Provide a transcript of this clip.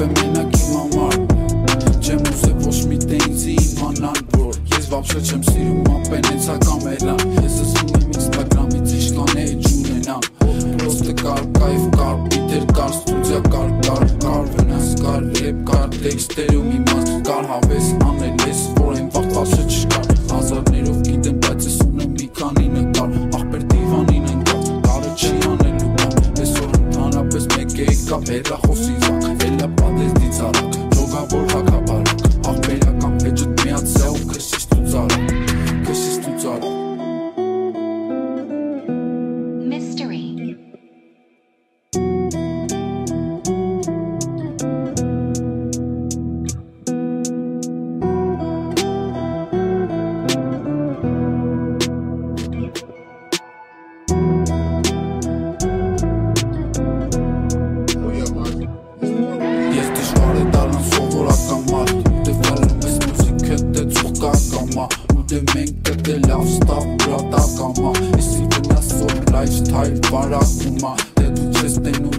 եմ մենակ իմ համար Չեմ ուզե ոչ մի տե ինձի իմանան Որ ես վաբշե չեմ սիրում ապենեցա կամելան Ես զսում եմ ինստագրամից իշկան է ջուրենամ Պրոստը կար կայվ կար բիտեր կար ստուդիա կար վնաս կար ռեպ կար տեքստերում իմաստ կար հավես անել ես որ այն վաղ վաբշե չկար Հազարներով գիտեմ բայց ես ունեմ մի քանի նկար Ախպեր դիվանին են կար կարը չի անելու բան Այսօր ընդհանրապես մեկ է եկավ հեռախոսի վակ Էլա պատեզդից արակ Ժոգավոր հակաբարակ Ախպերական փեջըտ միացյա ու քշիշ դու ծարակ Mystery. Ես դժվար է դառնալ սովորական մարդ Ուտեվել եմ ես մուզիքը դե ծուղկա կամա Ուտե մենք դե լավ ստավ բրատա կամա Եսի վնասով լայֆ թայլ վարակումա Դե դու չես տենում